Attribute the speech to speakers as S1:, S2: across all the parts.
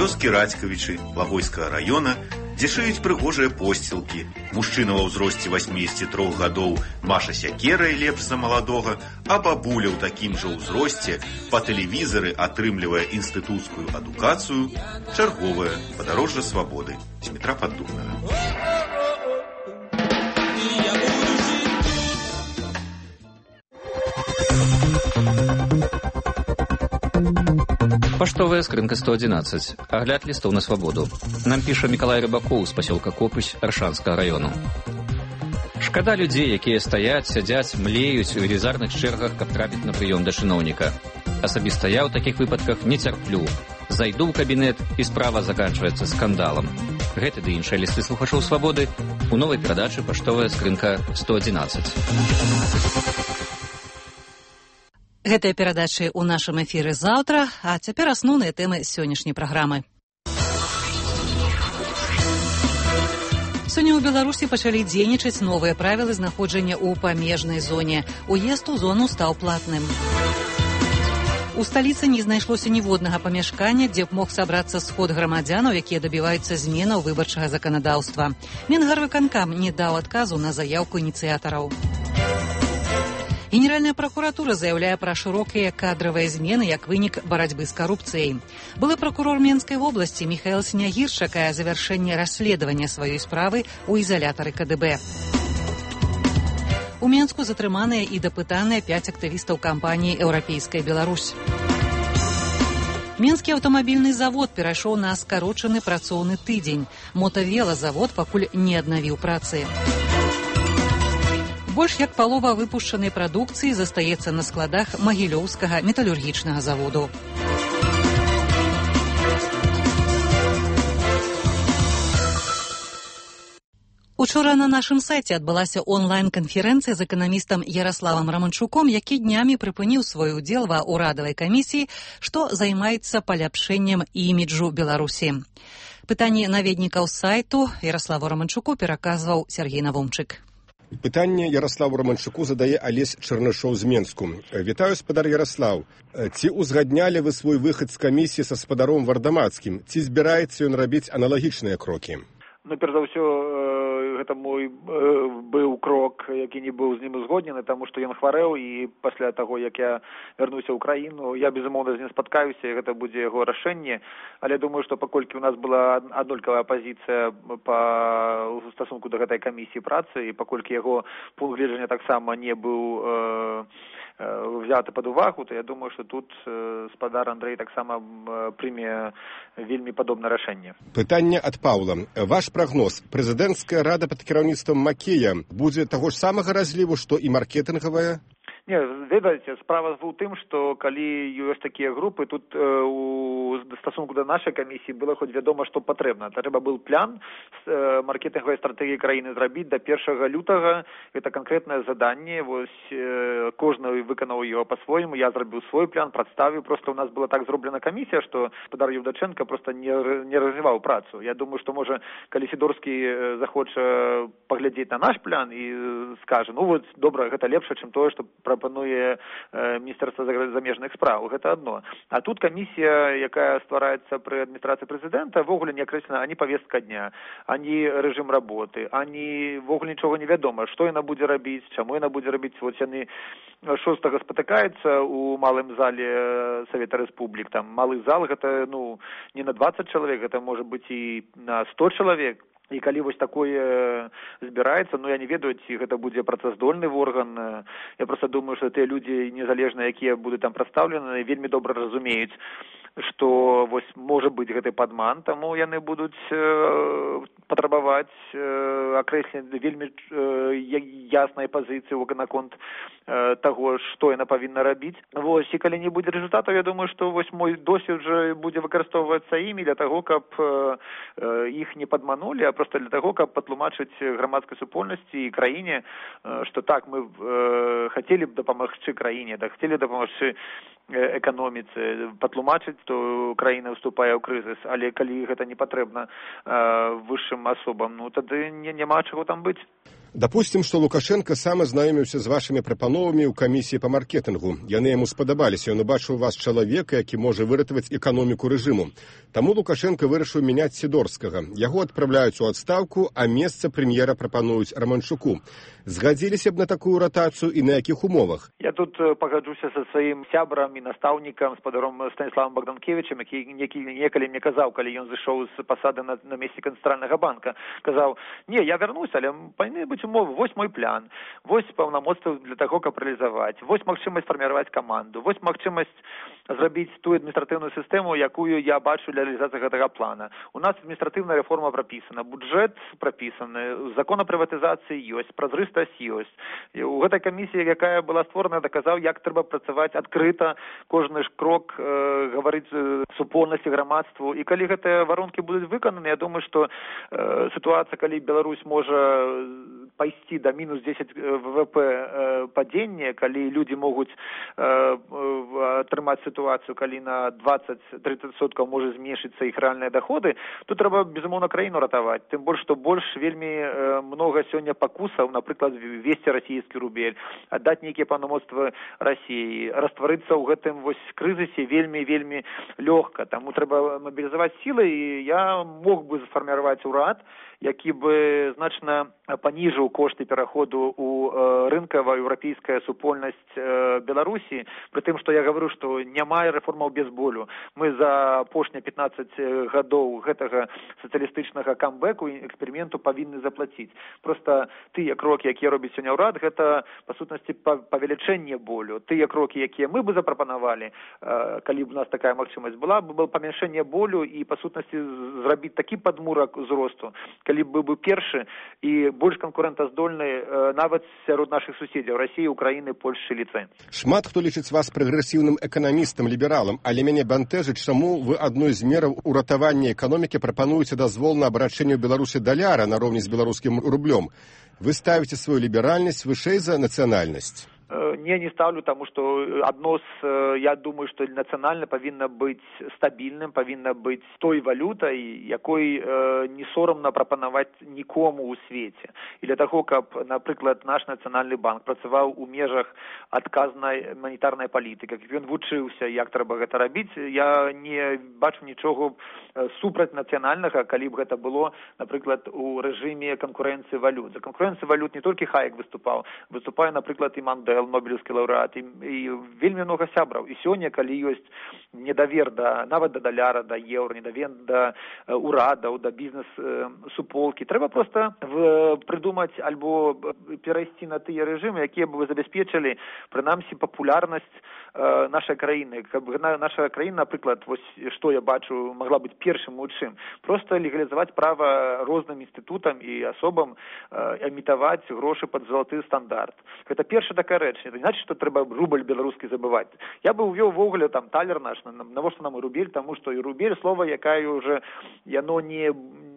S1: Вёскі Радзькавічы Лагойскага раёна, дзе шыюць прыгожыя посцілкі. Мужчына ва ўзросце 83 гадоў маша сякерай лепш за маладога, а бабуля ў такім жа ўзросце па тэлевізары атрымлівае інстытуцкую адукацыю. Чарговае падарожжа свабоды Дмітра Паддубнага.
S2: Паштовая скрынка 111. Агляд лістоў на свабоду. Нам піша Мікалай Рыбакоў з пасёлка Копысь Аршанскага раёну. Шкада людзей, якія стаяць, сядзяць, млеюць у велізарных чэргах, каб трапіць на прыём да чыноўніка. Асабіста я ў такіх выпадках не цярплю. Зайду ў кабінет, і справа заканчваецца скандалам. Гэты ды іншыя лісты слухачоў свабоды у новай перадачы «Паштовая скрынка 111».
S3: Гэтыя перадачы ў нашым эфіры заўтра, а цяпер асноўныя тэмы сённяшняй праграмы. Сёння ў Беларусі пачалі дзейнічаць новыя правілы знаходжання ў памежнай зоне. Уезд у зону стаў платным. У сталіцы не знайшлося ніводнага памяшкання, дзе б мог сабрацца сход грамадзянаў, якія дабіваюцца зменаў выбарчага заканадаўства. Мінгарвыканкам не даў адказу на заяўку ініцыятараў. Генеральная пракуратура заяўляе пра шырокія кадравыя змены як вынік барацьбы з карупцыяй. Былы пракурор Менскай вобласці Міхаэл Снягір чакае завяршэння расследавання сваёй справы ў ізалятары КДБ. У Менску затрыманыя і дапытаныя 5 актывістаў кампаніі «Еўрапейская Беларусь». Менскі аўтамабільны завод перайшоў на скарочаны працоўны тыдзень. Мотавелазавод пакуль не аднавіў працы. Больш як палова выпушчанай прадукцыі застаецца на складах Магілёўскага металургічнага заводу. Учора на нашым сайце адбылася онлайн-канферэнцыя з эканамістам Яраславам Раманчуком, які днямі прыпыніў свой удзел ва ўрадавай камісіі, што займаецца паляпшэннем іміджу Беларусі. Пытанні наведнікаў сайту Яраславу Раманчуку пераказваў Сергей Навумчык.
S4: Пытанне Яраславу Раманчуку задае Алесь Чарнышоў з Менску. Вітаю, спадар Яраслаў. Ці ўзгаднялі вы свой выхад з камісіі са спадаром Вардамацкім? Ці збіраецца ён рабіць аналагічныя крокі?
S5: Перш за ўсё, гэта мой быў крок, які не быў з ім узгоднены, таму што ён хварэў, і пасля таго, як я вярнуся ў краіну, я, безумоўна, з ним спаткаюся, і гэта будзе яго рашэнне. Але думаю, што паколькі у нас была аднолькавая пазіцыя па стасунку да гэтай камісіі працы, і паколькі яго пункт гледжання таксама не быў взяты пад увагу, то я думаю, што тут спадар Андрэй таксама прыме вельмі падобнае рашэнне.
S4: Пытанне ад Паўла. Ваш прагноз. Прэзідэнцкая рада пад кіраўніцтвам Макея будзе таго ж самага разліву, што і маркетынгавая?
S5: Не, ведаеце, справа ў тым, што калі ёсць такія групы, тут у стасунку да нашай камісіі было хоць вядома, што патрэбна. Трэба быў план маркетынгавай стратэгіі краіны зрабіць да 1 лютага. Гэта канкрэтнае заданне. Вось кожны выканаў яго па-свойму. Я зрабіў свой план, прадставіў. Проста у нас была так зроблена камісія, што спадар Еўдачэнка проста не развіваў працу. Я думаю, што можа, калі Сідорскі захоча паглядзець на наш план і скажа, ну вот, добра, гэта лепш, чым тое, што прапануе Міністэрства замежных спраў. Гэта адно. А тут камісія, якая ствараецца пры адміністрацыі прэзідэнта, ввогуле не акрэслена ані павестка дня, ані рэжым работы, ані ввогуле нічога не вядома, што яна будзе рабіць, чаму яна будзе рабіць. Вот яны 6-го спатыкаюцца ў малым зале Савета Рэспублік. Там малы зал, гэта, не на 20 чалавек, гэта можа быць і на 100 чалавек. І калі вось такое збіраецца, я не ведаю, ці гэта будзе працаздольны орган. Я просто думаю, што тыя людзі незалежныя, якія будуць там прадстаўлены, вельмі добра разумеюць, што вось можа быць гэты падман, таму яны будуць патрабаваць акрэслення вельмі яснай пазіцыі наконт таго, што яна павінна рабіць. Вось, і калі не будзе рэзультатаў, я думаю, што вось мой досвед уже будзе выкарыстоўвацца імі для таго, каб іх не падманулі, а просто для таго, каб патлумачыць грамадскай супольнасці і краіне, што так, мы хацелі б дапамагчы краіне, хацелі дапамагчы эканоміцы, патлумачыць, што краіна ўступае ў крызіс, але калі гэта не патрэбна высшым асобам, тады няма чаго там быць.
S4: Дапусцім, што Лукашенко сам азнаёміўся з вашымі прапановамі ў камісіі па маркетынгу. Яны яму спадабаліся, ён убачыў у вас чалавека, які можа выратаваць эканоміку рэжыму. Таму Лукашенко вырашыў мяняць Сідорскага. Яго адпраўляюць у адстаўку, а месца прэм'ера прапануюць Романчуку. Згадзіліся б на такую ратацыю і на якіх умовах?
S5: Я тут пагаджуся са сваім сябрам і настаўнікам, спадаром Станіславом Богданкевичем, які некалі мне казаў, калі ён зышоў з пасады на месціка Цэнтральнага банка. Казаў, не, я вярнуся, але павінны быць умовы. Вось мой план, вось паўнамоцтвы для таго, каб рэалізаваць, вось магчымасць фарміраваць каманду, вось магчымасць зрабіць тую адміністратыўную сістэму, якую я бачу для рэалізацыі гэтага плана. У нас адміністратыўная рэформа прапісана, бюджэт прапісаны, закон о прыватызацыі ёсць, празрыстасць ёсць. І у гэтай камісіі, якая была створана, даказаў, як трэба працаваць адкрыта, кожны ж крок гаварыць супольнасці грамадству. І калі гэтыя варонкі будуць выкананы, я думаю, што сітуацыя, калі Беларусь можа пайсці да мінус 10 ВВП падзення, калі людзі могуць атрымаць сітуацыю, калі на 20-30% можа зменшыцца іх рэальныя даходы, то трэба, безумоўна, краіну ратаваць. Тым больш, што больш вельмі многа сёння пакусаў, напрыклад, весці расійскі рубель, аддаць нейкія паўнамоцтвы Расіі, растварыцца ў гэтым вось крызісе вельмі лёгка. Таму трэба мабілізаваць сілы, і я мог бы сфарміраваць урад, які бы значна паніжыў кошты пераходу ў рынкавая еўрапейская супольнасць Беларусі, пры тым, што я гавару, што няма рэформаў без болю. Мы за апошнія 15 гадоў гэтага сацыялістычнага камбэку і эксперыменту павінны заплаціць. Проста тыя крокі, якія робіць сёння ўрад, гэта, па сутнасці, павелічэнне болю. Тыя крокі, якія мы бы запрапанавалі, калі б у нас такая магчымасць была, бы памяншэнне болю і, па сутнасці, зрабіць такі падмурак узросту, калі б быў першы і больш канкурэнтаздольны нават сярод нашых суседзяў Расіі, Украіны, Польшчы, Літвы.
S4: Шмат хто лічыць вас прагрэсіўным эканамістам, лібералам, але мяне бянтэжыць, чаму вы адной з мераў уратавання эканомікі прапануеце дазвол на абрачэнне ў Беларусі даляра на роўні з беларускім рублём. Вы ставіце сваю ліберальнасць вышэй за нацыянальнасць?
S5: Не ставлю, тому что одно з, я думаю, что национально повинно быть стабильным, повинно быть той валютой, якой не соромно пропонувати нікому у світі. І для того, каб, наприклад, наш Національний банк працював у межах адказної монетарної політики, каб він вчився, як треба гэта робити, я не бачу нічого супраць національного, коли б гэта було, наприклад, у режимі конкуренції валют. За конкуренцію валют не тільки Хаєк выступає, наприклад, і Мандел, Нобелевский лаўрэат, і вельмі много сябраў. І сёння, калі ёсць недавер нават да даляра, да еўра, недавер да урадаў, да бізнес-суполкі, трэба проста прыдумаць альбо перайсці на тыя рэжымы, якія бы забяспечылі, прынамсі, папулярнасць нашай краіны. Каб наша краіна, напрыклад, вось што я бачу, могла быць першым у чым. Проста легалізаваць права розным інстытутам і асобам эмітаваць грошы пад залаты стандарт. Гэта першая такая рэч. Не значит, што трэба рубль беларускі забываць. Я бы увёў ввогуле там талер наш, навошта нам і рубель, таму што і рубель слова, якая уже яно не,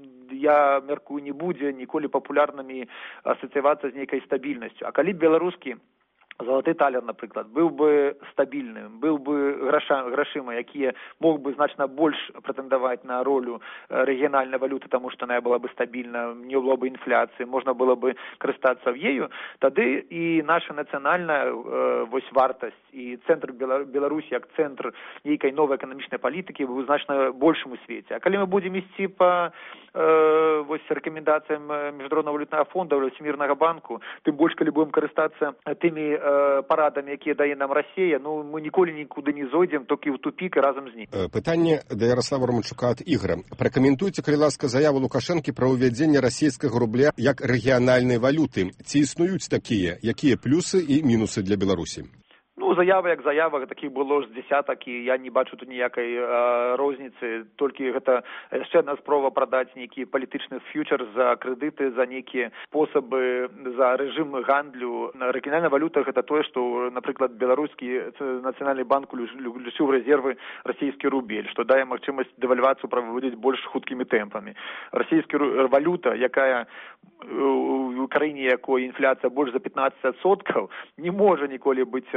S5: я мяркую, не будзе ніколі папулярным і асацыявацца з нейкай стабільнасцю. А калі беларускі залаты талер, напрыклад, быў бы стабільным, быў бы грашыма, якія мог бы значна больш прэтэндаваць на ролю рэгіянальнай валюты, таму што яна была бы стабільна, не было бы інфляцыі, можна было бы карыстацца ею, тады і наша нацыянальная вось вартасць і цэнтр Беларусі як цэнтр нейкай новай эканамічнай палітыкі быў значна большым у свеце. А калі мы будзем ісці па вось рэкамендацыям Міжнароднага валютнага фонда, Всемірнага банку, тым больш, калі будем карыстацца тымі парадамі, якія дае нам Расія, ну, мы ніколі нікуды не зойдзем, толькі ў тупік і разам з ім.
S4: Пытанне да Ярослава Романчука ад Ігора. Пракаментуйце, калі ласка, заяву Лукашэнкі пра ўвядзенне расійскага рубля як рэгіянальнай валюты. Ці існуюць такія? Якія плюсы і мінусы для Беларусі?
S5: Ну, заява як заява, такіх было ж дзесятак, і я не бачу тут ніякай розніцы, толькі гэта яшчэ адна спроба прадаць нейкі палітычны фьючер за крэдыты, за нейкія спосабы, за рэжым гандлю. Рэгіянальная валюта гэта тое, што, напрыклад, беларускі нацыянальны банк лічыў рэзервы расійскі рубель, што дае магчымасць дэвальвацыю праводзіць больш хуткімі тэмпамі. Расійскі валюта, якая у краіне, якой інфляцыя больш за 15%, не можа ніколі быць рэгіянальнай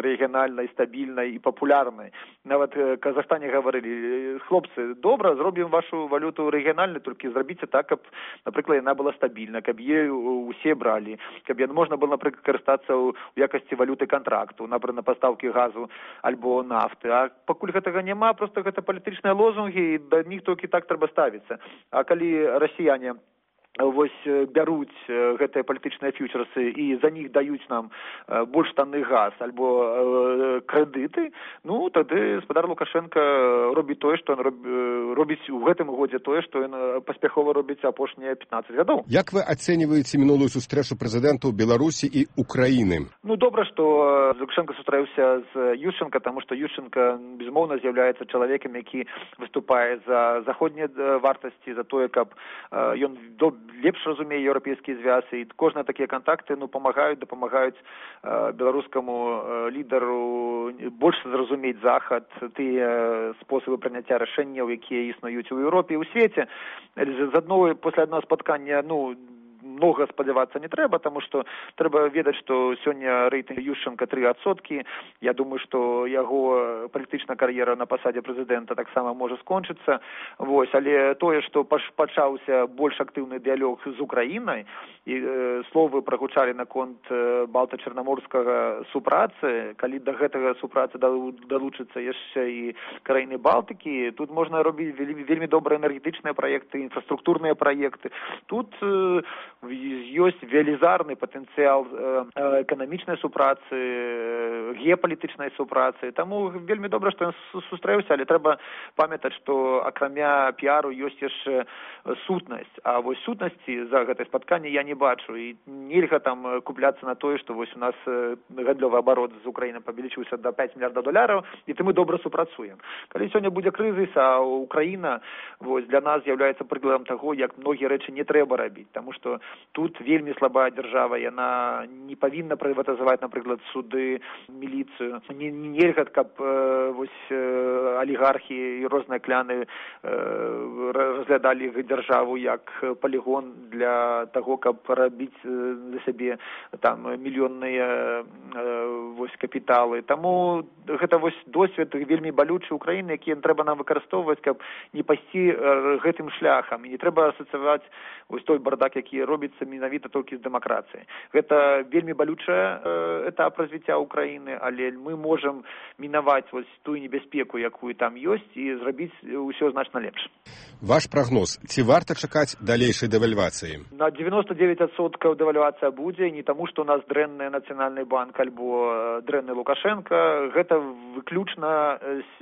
S5: рэгіянальнай, стабільнай і папулярнай. Нават Казахстане гаварылі: хлопцы, добра, зробім вашу валюту рэгіянальнай, толькі зрабіце так, каб, напрыклад, яна была стабільна, каб ею усе бралі, каб можна было, напрыклад, карыстацца ў якасці валюты контракту, напрыклад, на пастаўкі газу альбо нафты. А пакуль гэтага няма, проста гэта палітычныя лозунгі, і да них толькі так трэба ставіцца. А калі расіяне вось бяруць гэтыя палітычныя фьючерсы і за них даюць нам больш танны газ альбо крэдыты, ну тады гаспадар Лукашенко робіць тое, што ён робіць у гэтым годзе, тое, што ён паспяхова робіць апошнія 15 гадоў.
S4: Як вы ацэньваеце мінулую сустрэчу прэзідэнтаў Беларусі і Украіны?
S5: Ну добра, што Лукашенко сустрэўся з Ющенко, таму што Ющенко безумоўна з'яўляецца чалавекам, які выступае за заходнія вартасці, за тое, каб ён лепш разумее еўрапейскія звязы, і кожныя такія кантакты дапамагаюць беларускаму лідару больш зразумець захад, тыя спосабы прыняцця рашэнняў, якія існуюць у Еўропе і ў свеце. Пасля аднаго спаткання, многа спадзявацца не трэба, таму што трэба ведаць, што сёння рэйтынг Ющенка 3%. Я думаю, што яго палітычная кар'ера на пасадзе прэзідэнта таксама можа скончыцца. Вось, але тое, што пачаўся больш актыўны дыялог з Украінай, і словы прагучалі наконт балта-чарнаморскага супрацы, калі да гэтага супрацы далучыцца яшчэ і краіны Балтыкі, тут можна робіць вельмі добрыя энергетычныя праекты, інфраструктурныя праекты. Тут ёсць велізарны патэнцыял эканамічнай супрацы, геапалітычнай супрацы. Таму вельмі добра, што ён сустрэўся, але трэба памятаць, што акрамя піару ёсць яшчэ сутнасць. А вось сутнасці за гэтае спатканне я не бачу. І нельга там купляцца на тое, што вось у нас гандлёвы абарот з Украінай павялічыўся да $5 мільярдаў, і то мы добра супрацуем. Калі сёння будзе крызіс, а Украіна вось для нас з'яўляецца прыкладам таго, як многія рэчы не трэба рабіць, таму што тут вельмі слабая дзяржава, яна не павінна прыватызаваць, напрыклад, суды, міліцыю. Нельга, каб вось алігархі і розныя кляны разглядалі дзяржаву як палігон для таго, каб рабіць для сябе там мільённыя вось капіталы. Таму гэта вось досвед вельмі балючы Украіны, які трэба нам выкарыстоўваць, каб не пайсці гэтым шляхам. І не трэба асацыяваць вось той бардак, які робіцца менавіта толькі з дэмакратыяй. Гэта вельмі балючая этап развіцця Украіны, але мы можам мінаваць вось тую небяспеку, якую там ёсць, і зрабіць усё значна лепш.
S4: Ваш прагноз, ці варта чакаць далейшай дэвальвацыі?
S5: На 99% дэвальвацыя будзе, не таму, што у нас дрэнны Нацыянальны банк альбо дрэнны Лукашенко. Гэта выключна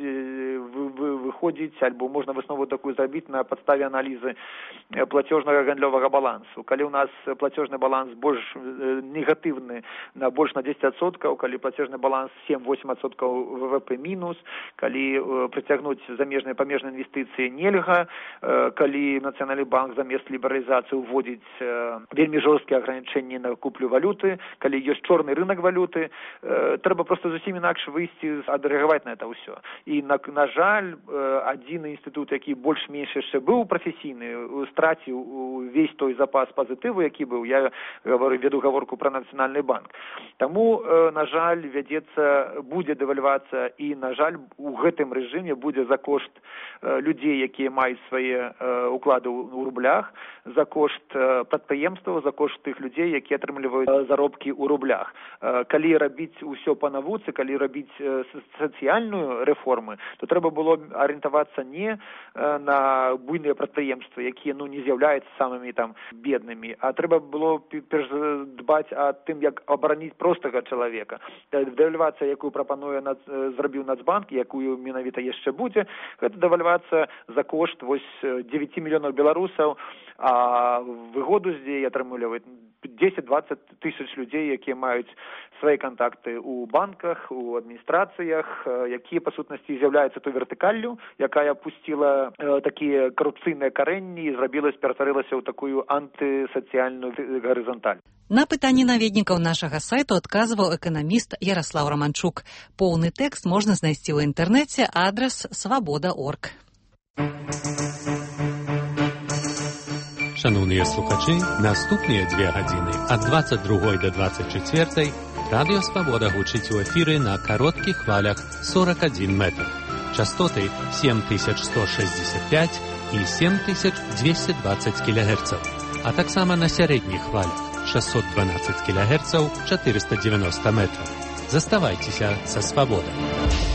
S5: выходзіць, альбо можна выснову такую зрабіць на падставе аналізы плацёжнага гандлёвага балансу. Калі у нас платежный баланс больш негативны на больш на 10%, калі платежный баланс 7-8% ВВП мінус, калі прыцягнуць замежныя памежныя інвестыцыі нельга, калі Нацыянальны банк замест лібералізацыі ўводзіць вельмі жорсткія агранічэнні на куплю валюты, калі ёсць чорны рынок валюты, трэба проста зусім інакш выйсці, адрэагаваць на это ўсё. І на жаль, адзіны інстытут, які больш-менш яшчэ быў прафесійны, страціў весь той запас пазітыву, які быў. Я веду гаворку пра Нацыянальны банк. Таму, на жаль, будзе дэвальвацыя, і, на жаль, у гэтым рэжыме будзе за кошт людзей, якія маюць свае уклады ў рублях, за кошт прадпрыемстваў, за кошт тых людзей, якія атрымліваюць заробкі ў рублях. Калі рабіць усё па навуцы, калі рабіць сацыяльную рэформы, то трэба было арыентавацца не на буйныя прадпрыемствы, якія не з'яўляюцца самымі там беднымі, а трэба было перш дбаць о тым, як абараніць простага чалавека. Дэвальвацыя, якую зрабіў Нацбанк, якую менавіта яшчэ будзе, гэта дэвальвацыя за кошт 9 мільёнаў беларусаў, а выгоду здесь атрымліваюць 10-20 тысяч людзей, якія маюць свае кантакты ў банках, у адміністрацыях, якія, па сутнасці, з'яўляюцца той вертыкаллю, якая пусціла такія карупцыйныя карэнні і ператварылася ў такую антысацыяльную гарызанталь.
S3: На пытанні наведнікаў нашага сайту адказваў эканаміст Яраслаў Романчук. Поўны тэкст можна знайсці ў інтэрнэце, адрас свабода.орг.
S6: Шановныя слухачы, наступныя 2 гадзіны ад 22 до 24 Радіо Свобода гучить у ефірі на коротких хвалях 41 метр. Частоти 7165 і 7220 кГц, а так само на середніх хвалях 612 кГц, 490 метрів. Заставайтеся со Свободой.